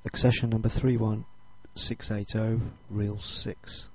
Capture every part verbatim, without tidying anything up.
Accession number three one six eight zero, reel six.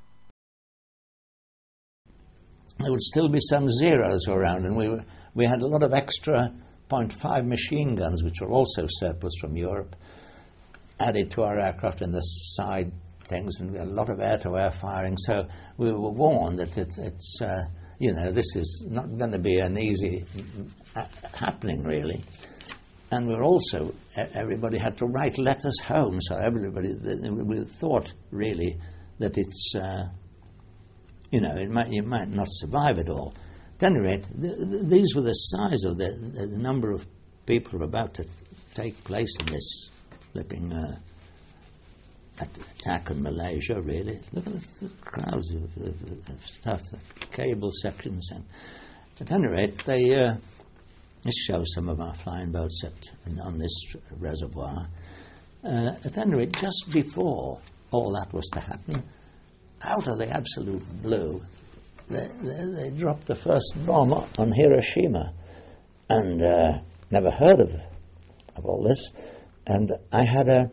There would still be some Zeros around, and we were, we had a lot of extra point five machine guns, which were also surplus from Europe, added to our aircraft in the side things, and a lot of air-to-air firing. So we were warned that it, it's, uh, you know, this is not going to be an easy uh, happening, really. And we were also, everybody had to write letters home, so everybody, we thought, really, that it's, uh, you know, it might, you might not survive it all. At any rate, th- th- these were the size of the, the number of people who were about to take place in this flipping uh, attack in Malaysia, really. Look at the, the crowds of, of, of stuff, the cable sections. And at any rate, they, uh, this shows some of our flying boats at, on this reservoir. Uh, at any rate, just before all that was to happen, out of the absolute blue, they, they, they dropped the first bomb on Hiroshima, and uh, never heard of, of all this. And I had a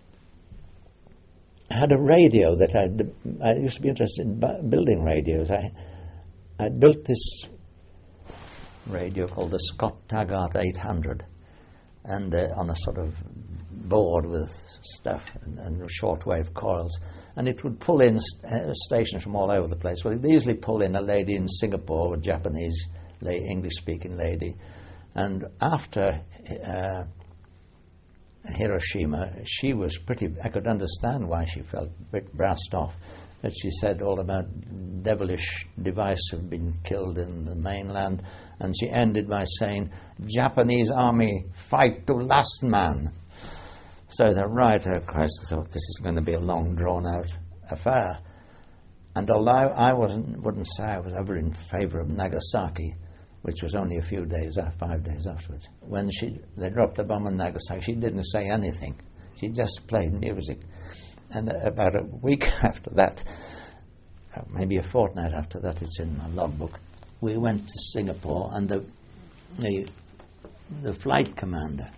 I had a radio that I I used to be interested in bu- building radios. I I built this radio called the Scott Taggart eight hundred, and uh, on a sort of board with stuff and, and shortwave coils, and it would pull in st- uh, stations from all over the place. Well, it would easily pull in a lady in Singapore, a Japanese la- English-speaking lady, and after uh, Hiroshima, she was pretty, I could understand why she felt a bit brassed off. That she said all about devilish device have been killed in the mainland, and she ended by saying, Japanese army, fight to last man. So the writer, of course, thought this is going to be a long, drawn-out affair. And although I wasn't, wouldn't say I was ever in favour of Nagasaki, which was only a few days, five days afterwards, when she they dropped the bomb on Nagasaki, she didn't say anything. She just played music. And about a week after that, maybe a fortnight after that, it's in my logbook, we went to Singapore, and the the, the flight commander,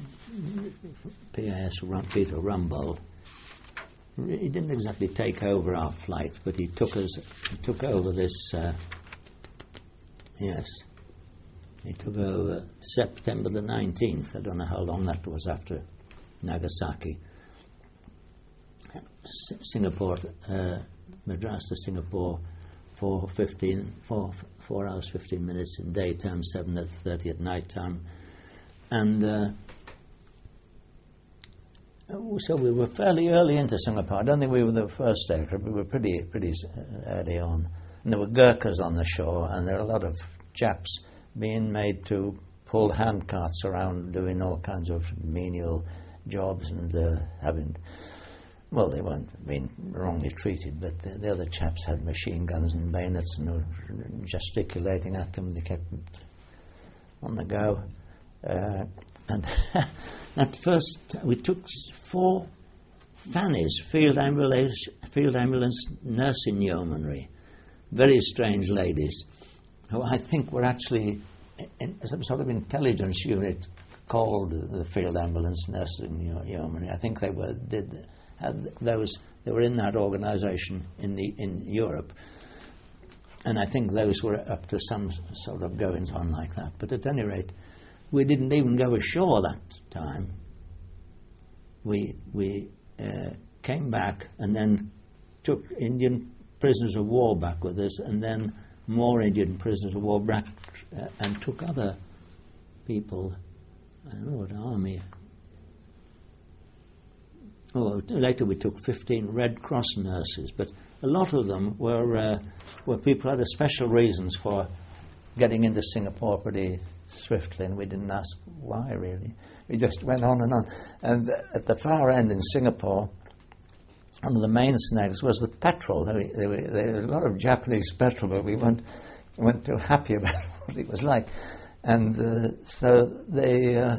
P A S Peter Rumbold, he didn't exactly take over our flight, but he took us, he took over this, uh, yes, he took over September the nineteenth. I don't know how long that was after Nagasaki. S- Singapore, uh, Madras to Singapore, four fifteen, four four hours fifteen minutes in daytime, seven at thirty at night time, and uh, so we were fairly early into Singapore. I don't think we were the first aircraft. We were pretty pretty early on, and there were Gurkhas on the shore, and there were a lot of chaps being made to pull hand carts around, doing all kinds of menial jobs, and uh, having. Well, they weren't being wrongly treated, but the, the other chaps had machine guns and bayonets and were gesticulating at them. They kept them on the go. Uh, and at first, we took four Fannies, field ambulance, field ambulance nursing yeomanry, very strange ladies, who I think were actually in some sort of intelligence unit called the field ambulance nursing yeomanry. I think they were did. Had those they were in that organisation in the in Europe, and I think those were up to some sort of goings on like that. But at any rate, we didn't even go ashore that time. We we uh, came back and then took Indian prisoners of war back with us, and then more Indian prisoners of war back, uh, and took other people. I don't know what army. Oh, later we took fifteen Red Cross nurses, but a lot of them were uh, were people who had special reasons for getting into Singapore pretty swiftly, and we didn't ask why, really. We just went on and on. And at the far end in Singapore, one of the main snags was the petrol. There, there, were, there were a lot of Japanese petrol, but we weren't, weren't too happy about what it was like. And uh, so they... Uh,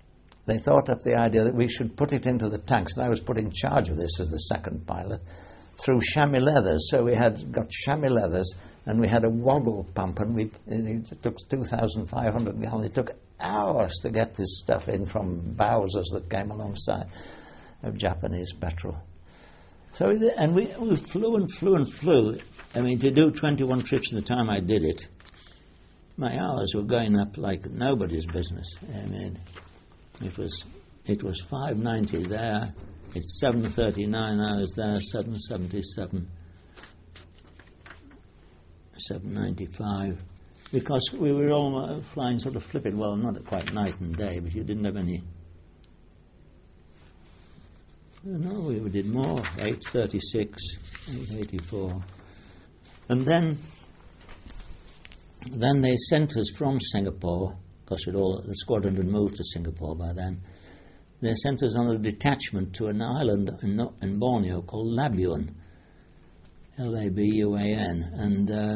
They thought up the idea that we should put it into the tanks, and I was put in charge of this as the second pilot. through chamois leathers. So we had got chamois leathers, and we had a woggle pump, and we it took two thousand five hundred gallons. It took hours to get this stuff in from Bowsers that came alongside of Japanese petrol. So, and we, we flew and flew and flew. I mean, to do twenty-one trips in the time I did it, my hours were going up like nobody's business. I mean, it was it was five ninety there, it's seven thirty-nine hours there, seven seventy-seven, seven ninety-five, because we were all flying sort of flipping, well, not quite night and day, but you didn't have any. No, we did more, eight thirty-six, eight eighty-four. And then then they sent us from Singapore, because all the squadron had moved to Singapore by then. They sent us on a detachment to an island in, in Borneo called Labuan, L A B U A N, and uh,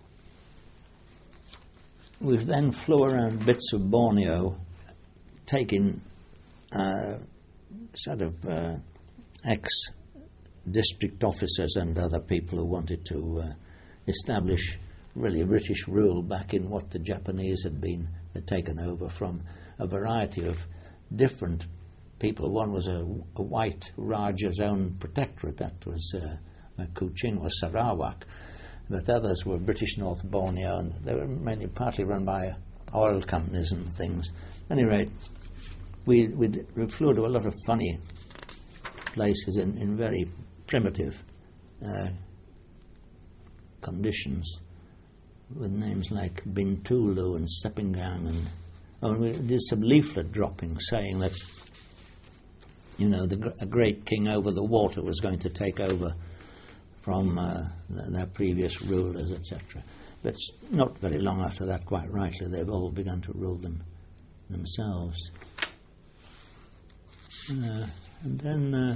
we then flew around bits of Borneo, taking uh, sort of uh, ex-district officers and other people who wanted to uh, establish really British rule back in what the Japanese had been had taken over from a variety of different people. One was a, a white Raja's own protectorate, that was uh, Kuching or Sarawak, but others were British North Borneo, and they were mainly partly run by oil companies and things. At any rate, we, we, d- we flew to a lot of funny places in, in very primitive uh, conditions, with names like Bintulu and Sepingang, and oh, and we did some leaflet dropping saying that, you know, the, a great king over the water was going to take over from uh, their previous rulers, et cetera. But not very long after that, quite rightly, they've all begun to rule them themselves. Uh, and then, uh,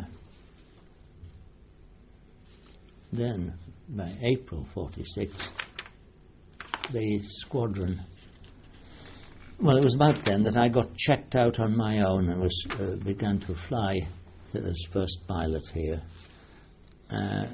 then by April forty-six, the squadron. Well, it was about then that I got checked out on my own and was uh, began to fly as first pilot here. Uh,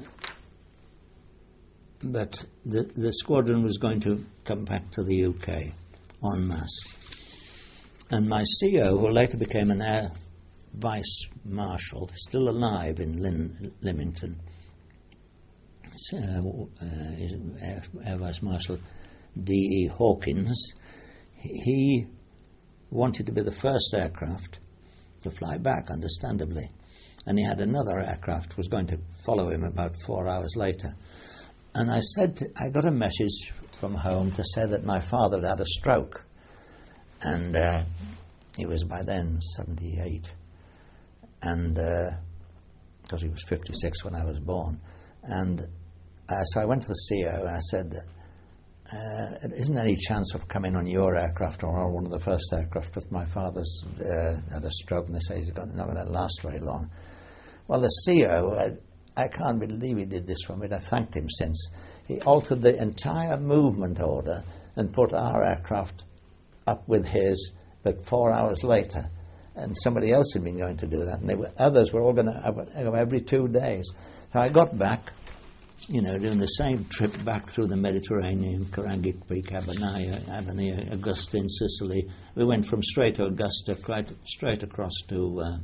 but the the squadron was going to come back to the U K en masse, and my C O, who later became an air vice marshal, still alive in Lin, Lymington, uh, uh, is Air, Air Vice Marshal D E Hawkins. He wanted to be the first aircraft to fly back, understandably, and he had another aircraft was going to follow him about four hours later. And I said, to, I got a message from home to say that my father had had a stroke, and uh, he was by then seventy-eight, and because uh, he was fifty-six when I was born, and uh, so I went to the C O and I said, Uh, isn't there any chance of coming on your aircraft or on one of the first aircraft? But my father's uh, had a stroke, and they say he's got, not going to last very long. Well, the C O, I, I can't believe he did this for me. I thanked him since. He altered the entire movement order and put our aircraft up with his, but four hours later. And somebody else had been going to do that, and they were, others were all going to go every two days. So I got back, you know, doing the same trip back through the Mediterranean, Karangit Creek, Abernaya, Abernaya, Augusta in Sicily. We went from straight to Augusta, quite straight across to, uh,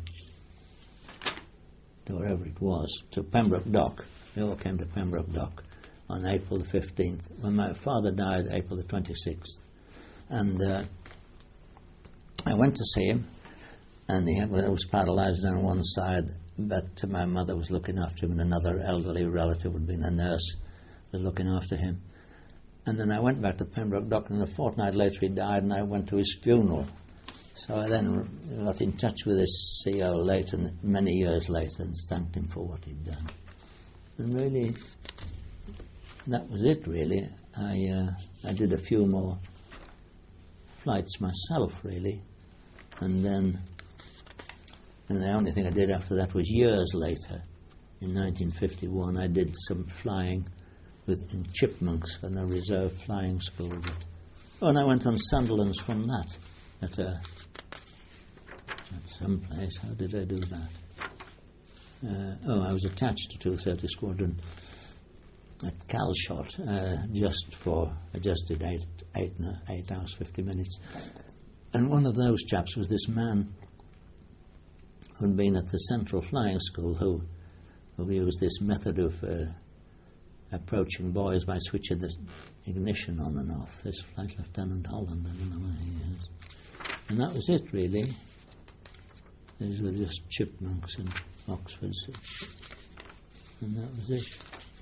to wherever it was, to Pembroke Dock. We all came to Pembroke Dock on April the fifteenth, when my father died, April the twenty-sixth. And uh, I went to see him, and he had, well, was paralysed on one side, but my mother was looking after him, and another elderly relative would be a nurse, was looking after him. And then I went back to Pembroke Dock, and a fortnight later he died, and I went to his funeral. So I then got in touch with his C O later, many years later, and thanked him for what he'd done. And really, that was it, really. I, uh, I did a few more flights myself, really, and then And the only thing I did after that was years later, in nineteen fifty-one, I did some flying with in Chipmunks in a reserve flying school. But, oh, and I went on Sunderlands from that at, a, at some place. How did I do that? Uh, oh, I was attached to two thirty Squadron at Calshot, uh, just for, I just did eight, eight, eight hours, fifty minutes. And one of those chaps was this man who'd been at the Central Flying School, who, who used this method of uh, approaching boys by switching the ignition on and off. This Flight Lieutenant Holland, I don't know where he is. And that was it, really. These were just chipmunks in Oxford. And that was it.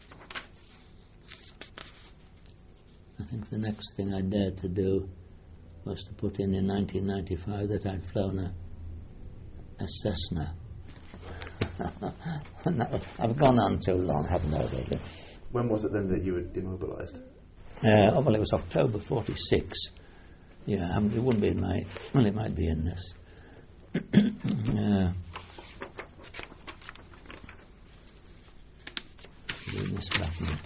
I think the next thing I dared to do was to put in in nineteen ninety-five that I'd flown a, a Cessna. And that, I've gone on too long, haven't I, really? When was it then that you were demobilised? Uh, oh, well, it was October forty-six. Yeah, I mean, it wouldn't be in my... Well, it might be in this. uh, in this document.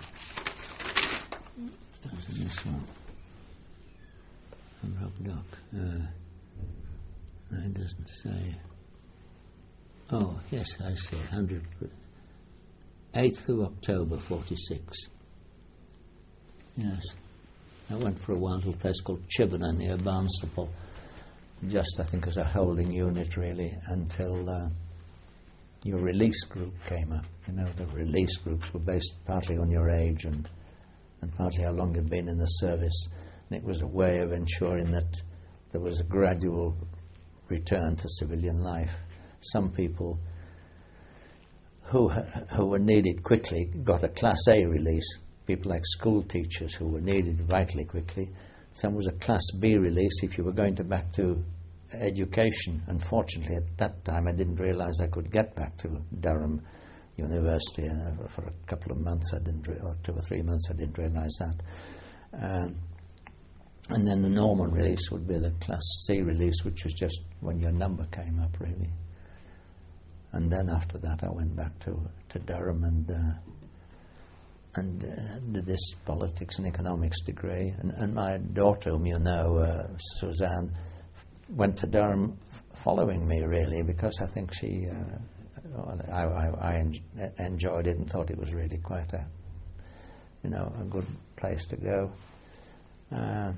That was in this one. From Rock Dock. Uh, it doesn't say. Oh, yes, I see. one hundred. eighth of October, forty-six. Yes. I went for a while to a place called Chibnall near Barnstaple. Just, I think, as a holding unit, really, until uh, your release group came up. You know, the release groups were based partly on your age and, and partly how long you'd been in the service. And it was a way of ensuring that there was a gradual return to civilian life. Some people who who were needed quickly got a Class A release. People like school teachers who were needed vitally quickly. Some was a Class B release if you were going to back to education. Unfortunately, at that time, I didn't realise I could get back to Durham University. Uh, for a couple of months, I didn't, re- or two or three months, I didn't realise that. Um, and then the normal release would be the Class C release, which was just when your number came up, really. And then after that, I went back to to Durham and uh, and uh, did this politics and economics degree. And, and my daughter, whom you know, uh, Suzanne, went to Durham f- following me, really, because I think she, uh, well, I, I, I en- enjoyed it and thought it was really quite a, you know, a good place to go. Uh,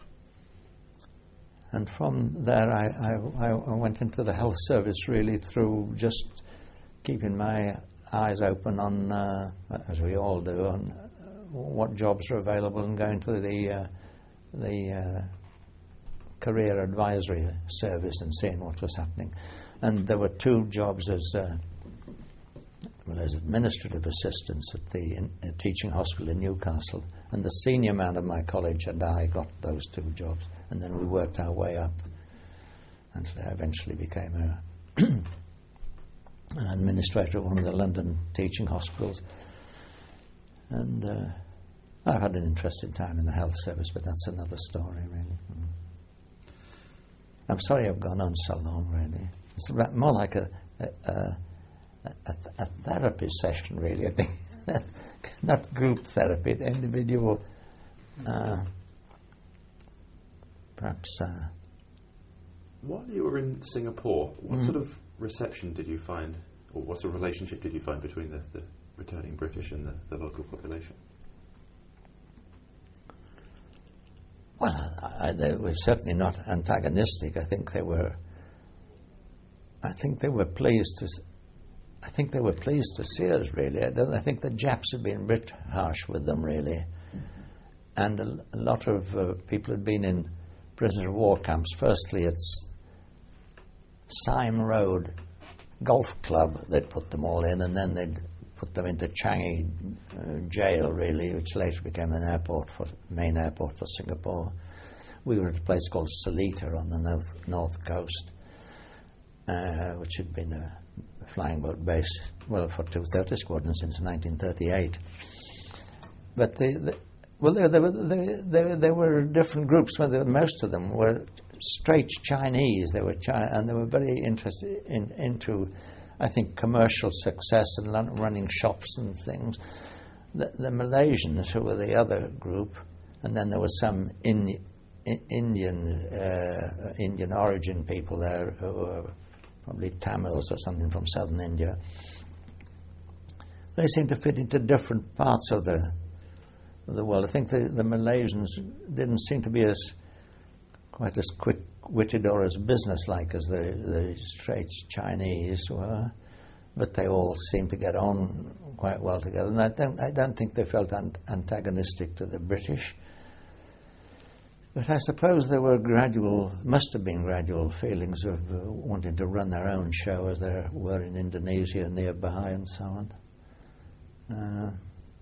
and from there, I, I, I went into the health service, really, through just keeping my eyes open on, uh, as we all do, on uh, what jobs are available and going to the uh, the uh, career advisory service and seeing what was happening. And there were two jobs as uh, well as administrative assistants at the in, uh, teaching hospital in Newcastle. And the senior man of my college and I got those two jobs, and then we worked our way up until I eventually became a an administrator of one of the London teaching hospitals. And uh, I've had an interesting time in the health service, but that's another story, really. Mm. I'm sorry I've gone on so long, really. It's about more like a a, a, a, a therapy session, really, I think. Not group therapy, individual. Uh, perhaps... Uh, While you were in Singapore, what mm. sort of reception did you find, or what sort of relationship did you find between the, the returning British and the, the local population? Well, I, I, they were certainly not antagonistic. I think they were. I think they were pleased to. I think they were pleased to see us. Really, I, don't, I think the Japs had been a bit harsh with them, really, and a, a lot of uh, people had been in prisoner of war camps. Firstly, it's Syme Road Golf Club. They'd put them all in, and then they'd put them into Changi uh, jail, really, which later became an airport for main airport for Singapore. We were at a place called Seletar on the north north coast, uh, which had been a flying boat base, well, for two thirty Squadron since nineteen thirty-eight. But the, the well, there, there were there, there, there were different groups. Where there, most of them were straight Chinese. They were Chi- and they were very interested in into. I think, commercial success and running shops and things. The, the Malaysians, who were the other group, and then there were some in, in, Indian uh, Indian origin people there who were probably Tamils or something from southern India. they seem to fit into different parts of the of the world. I think the, the Malaysians didn't seem to be as quite as quick-witted or as business-like as the, the Straits Chinese were, but they all seemed to get on quite well together. And I don't, I don't think they felt an- antagonistic to the British. But I suppose there were gradual, must have been gradual feelings of uh, wanting to run their own show, as there were in Indonesia nearby and so on. Uh,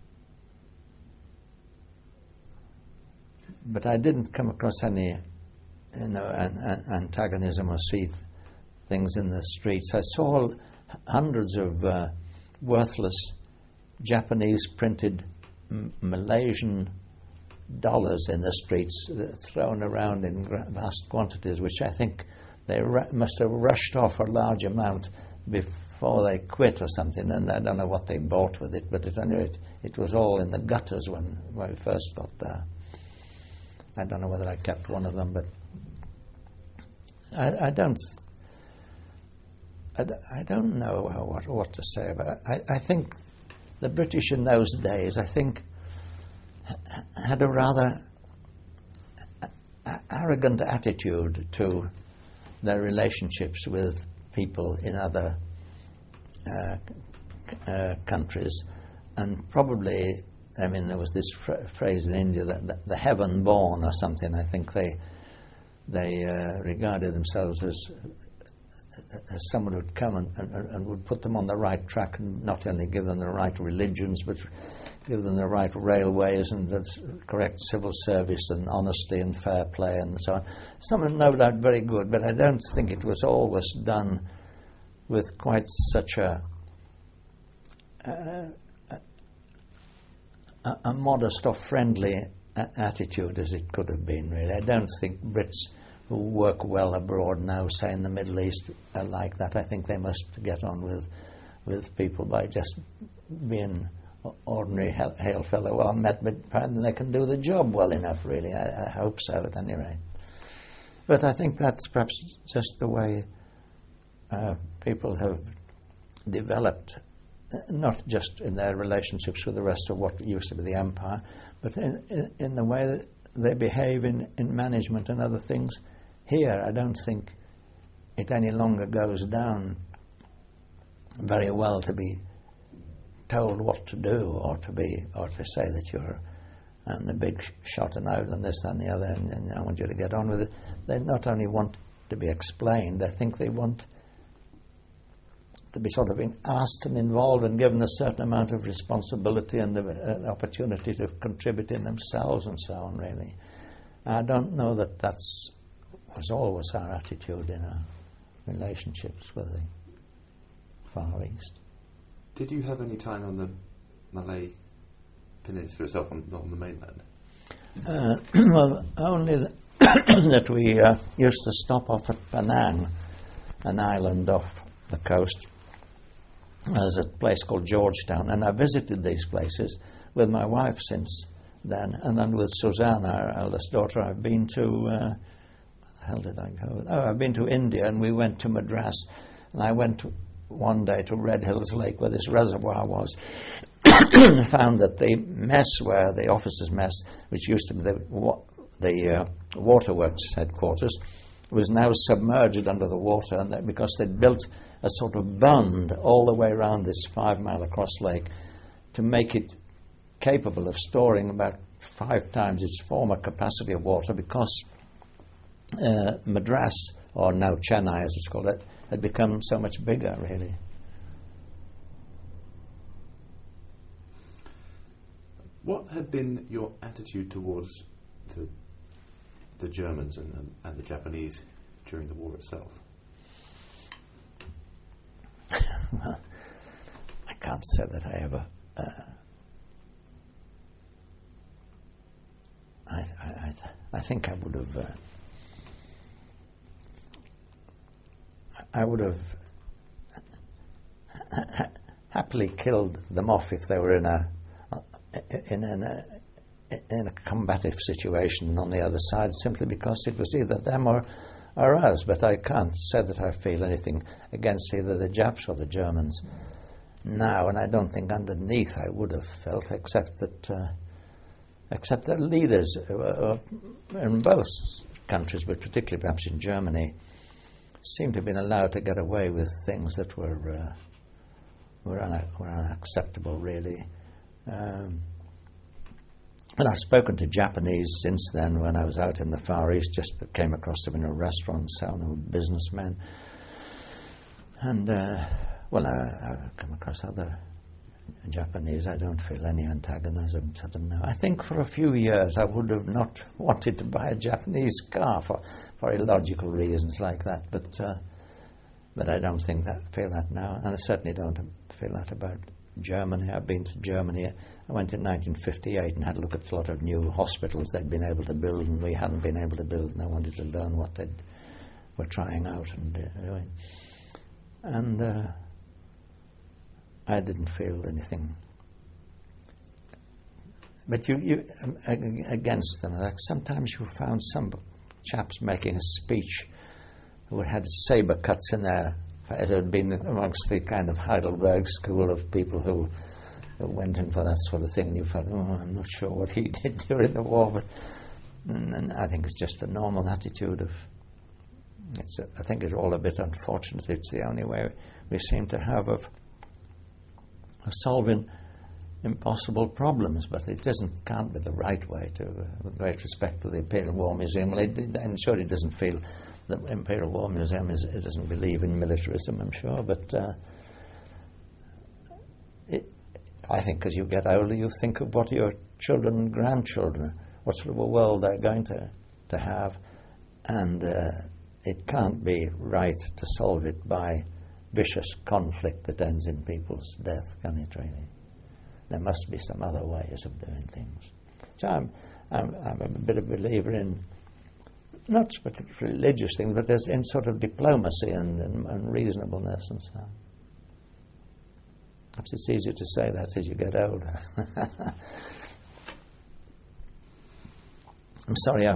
but I didn't come across any, you know, an, an antagonism or see th- things in the streets. I saw hundreds of uh, worthless Japanese printed M- Malaysian dollars in the streets, uh, thrown around in gra- vast quantities, which I think they ru- must have rushed off a large amount before they quit or something, and I don't know what they bought with it, but at any rate, it was all in the gutters when, when we first got there. I don't know whether I kept one of them, but I, I don't I, d- I don't know how, what, what to say about it. I, I think the British in those days, I think, ha- had a rather a- a- arrogant attitude to their relationships with people in other uh, c- uh, countries, and probably, I mean, there was this fr- phrase in India that, that the heaven born or something. I think they they uh, regarded themselves as as someone who'd come and, and, and would put them on the right track, and not only give them the right religions, but give them the right railways and the correct civil service and honesty and fair play and so on. Some are no doubt very good, but I don't think it was always done with quite such a a, a, a modest or friendly a- attitude as it could have been, really. I don't think Brits who work well abroad now, say in the Middle East, are like that. I think they must get on with with people by just being ordinary hail, hail fellow well met, but apparently they can do the job well enough, really. I, I hope so, at any rate. But I think that's perhaps just the way uh, people have developed, not just in their relationships with the rest of what used to be the empire, but in, in, in the way that they behave in, in management and other things. Here, I don't think it any longer goes down very well to be told what to do, or to be, or to say that you're um, the big sh- shot and out and this and the other, and, and I want you to get on with it. They not only want to be explained, they think they want to be sort of in, asked and involved and given a certain amount of responsibility and the, uh, an opportunity to contribute in themselves and so on, really. I don't know that that's was always our attitude in our relationships with the Far East. Did you have any time on the Malay Peninsula itself, on, on the mainland? Uh, well, only th- that we uh, used to stop off at Penang, an island off the coast. There's a place called Georgetown, and I visited these places with my wife since then, and then with Susanna, our eldest daughter. I've been to, uh, how did I go? Oh, I've been to India, and we went to Madras, and I went to, one day to Red Hills Lake, where this reservoir was, found that the mess, where the officers' mess, which used to be the, wa- the uh, waterworks headquarters, was now submerged under the water, and that because they'd built a sort of bund all the way around this five-mile across lake to make it capable of storing about five times its former capacity of water, because uh, Madras, or now Chennai as it's called, it, had become so much bigger, really. What had been your attitude towards the the Germans and, and, and the Japanese during the war itself? Well, I can't say that I ever. Uh, I, I, I, th- I think I would have. Uh, I would have ha- ha- happily killed them off if they were in a in an. A, in a combative situation on the other side, simply because it was either them or, or us. But I can't say that I feel anything against either the Japs or the Germans now, and I don't think underneath I would have felt, except that uh, except that leaders uh, uh, in both countries, but particularly perhaps in Germany, seem to have been allowed to get away with things that were uh, were, un- were unacceptable, really. Um, and I've spoken to Japanese since then. When I was out in the Far East, just came across them in a restaurant, selling them businessmen. And, uh, well, I, I've come across other Japanese. I don't feel any antagonism to them now. I think for a few years I would have not wanted to buy a Japanese car for very logical reasons like that, but uh, but I don't think that feel that now, and I certainly don't feel that about Germany. I've been to Germany. I went in nineteen fifty-eight and had a look at a lot of new hospitals they'd been able to build and we hadn't been able to build, and I wanted to learn what they were trying out and uh, doing. And uh, I didn't feel anything. But you, you um, against them. Like sometimes you found some chaps making a speech who had sabre cuts in there. It had been amongst the kind of Heidelberg school of people who, who went in for that sort of thing, and you felt, oh, I'm not sure what he did during the war, but and, and I think it's just the normal attitude of. It's a, I think it's all a bit unfortunate. It's the only way we seem to have of, of solving impossible problems, but it doesn't can't be the right way to, uh, with great respect to the Imperial War Museum. Well, it, I'm sure it doesn't feel the Imperial War Museum is, it doesn't believe in militarism, I'm sure, but uh, it, I think as you get older you think of what your children and grandchildren, what sort of a world they're going to, to have, and uh, it can't be right to solve it by vicious conflict that ends in people's death, can it really? There must be some other ways of doing things. So I'm, I'm, I'm a bit of a believer in, not particularly religious things, but there's in sort of diplomacy and, and, and reasonableness and so on. Perhaps it's easier to say that as you get older. I'm sorry I